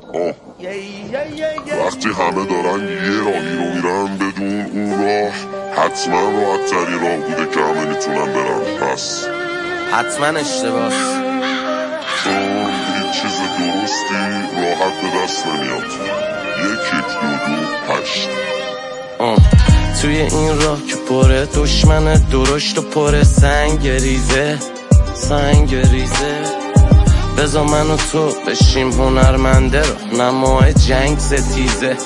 وقتی همه دارن یه راهی رو میرن بدون اون راه حتما راحت ترین راه بوده که همه میتونن برن. پس حتما اشتباس، چون هیچ چیز درستی راحت به دست نمیاد. 1 2 8 توی این راه که پره دشمن درشت و پره سنگ ریزه بذار من و تو بشیم هنرمنده رو نمای جنگ ستیزه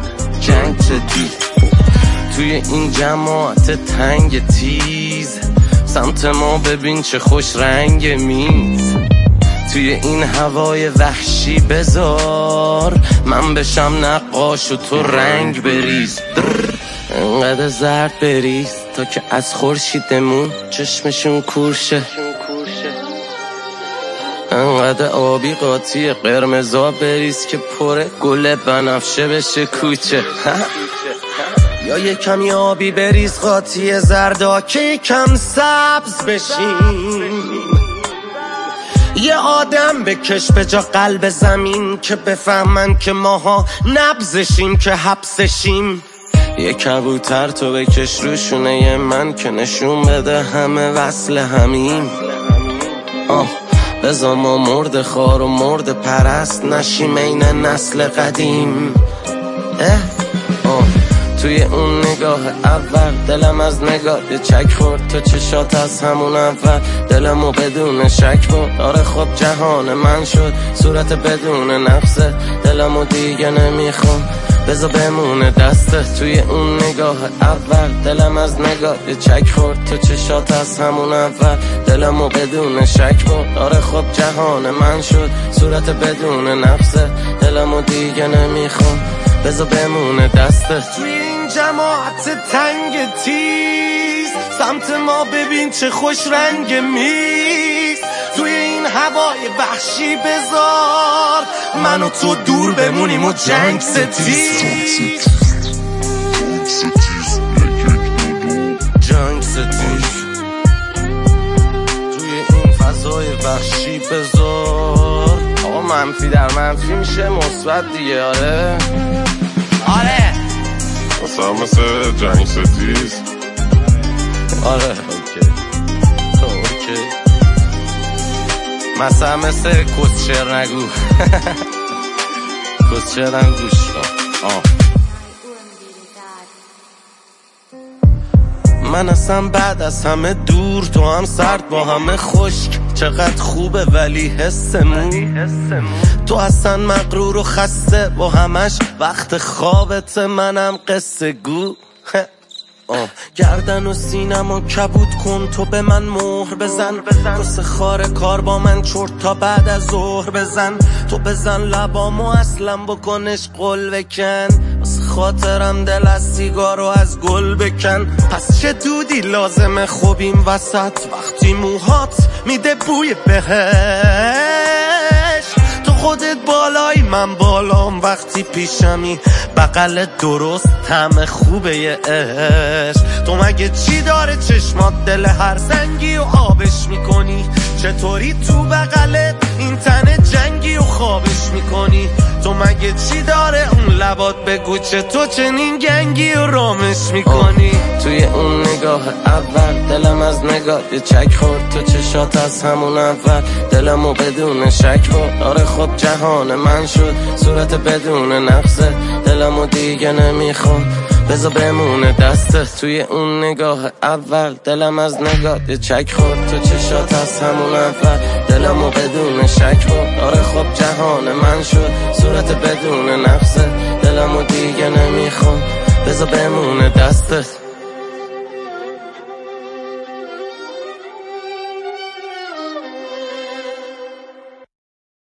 توی این جماعت تنگ تیز سمت ما ببین چه خوش رنگ میز. توی این هوای وحشی بذار من بشم نقاش و تو رنگ بریز. انقدر زرد بریز تا که از خورشیدمون چشمشون کورشه. انقدر آبی قاطی قرمزا بریز که پره گل بنفشه بشه کوچه. یا یه کمی آبی بریز قاطی زردا که کم سبز بشیم. یه آدم بکش به جا قلب زمین که بفهمن که ماها نبزشیم که حبسشیم. یه کبوتر تو بکش روشونه یه من که نشون بده همه وصل همیم. بذار ما مرد خار و مرد پرست نشیم این نسل قدیم. توی اون نگاه اول دلم از نگاه یه چک خورد تو چشات از همون اول دلمو بدون شک برد. آره خب جهان من شد صورت بدون نفسه دلمو دیگه نمیخوام بذار بمونه دسته. توی اون نگاه اول دلم از نگاه یه چک خورد تو چشات از همون اول دلمو بدون شک برد. آره خب جهان من شد صورت بدون نفسه دلمو دیگه نمیخوام بذار بمونه دسته. توی این جماعت تنگ تیز سمت ما ببین چه خوش رنگ میز. توی این هوای وحشی بذار من و تو دور بمونیم و جنگ ستیز. توی این فضای وحشی بذار آقا منفی در منفی میشه مثبت دیگه. آره مثل جنگ ستیز. آره اوکی مثلا مثل کسچر نگو کسچر هم گوش کن. من اصلا بعد از همه دور تو هم سرد با همه خشک چقدر خوبه ولی حسمون تو اصلا مغرور و خسته با همش وقت خوابت منم قصه گو. گردن و سینم و کبود کن تو به من مهر بزن قصه خار کار با من چرت تا بعد از ظهر بزن. تو بزن لبامو اصلا بکنش قل بکن واسه خاطرم دل از سیگارو از گل بکن. پس چه دودی لازمه خوبیم وسط وقتی موهات میده بوی بهش. تو خودت بالایی من بالام وقتی پیشمی بغل درست طعم خوبه یه عشق. تو مگه چی داره چشمات دل هر زنگی و آبش میکنی؟ چطوری تو بغلت این تن جنگی و خوابش میکنی؟ تو مگه چی داره اون لبات بگو چه تو چنین گنگی و رامش میکنی؟ توی اون نگاه اول دلم از نگاه یه چک خورد تو چشات از همون اول دلمو بدون شک برد. آره خب جهان من شد صورت بدون نفسه دلمو دیگه نمیخوام بذار بمونه دسته. توی اون نگاه اول دلم از نگاه یه چک خورد تو چشات از همون اول دلمو بدون شک برد. آره خب جهان من شد صورت بدون نفسه دلمو دیگه نمیخوام بذار بمونه دسته.